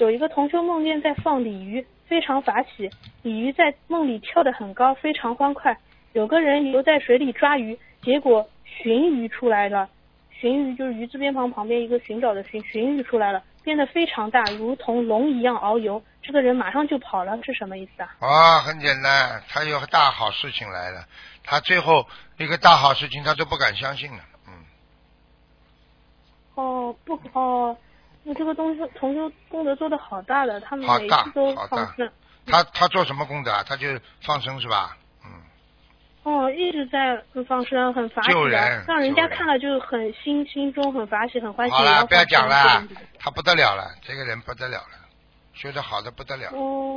有一个同修梦见在放鲤鱼，非常法喜，鲤鱼在梦里跳得很高，非常欢快。有个人游在水里抓鱼，结果鲟鱼出来了。鲟鱼就是鱼字边旁边一个寻找的鲟，鲟鱼出来了，变得非常大，如同龙一样遨游。这个人马上就跑了，是什么意思啊？ 很简单，他有大好事情来了，他最后一个大好事情他都不敢相信了。 那这个同修功德做的好大的，他们每次都放生。 他做什么功德啊？他就放生是吧？ 一直在放生，很法喜的，让人家看了就很心中很法喜，很欢喜。 好了，不要讲了，他不得了了，这个人不得了了，修得好的不得了。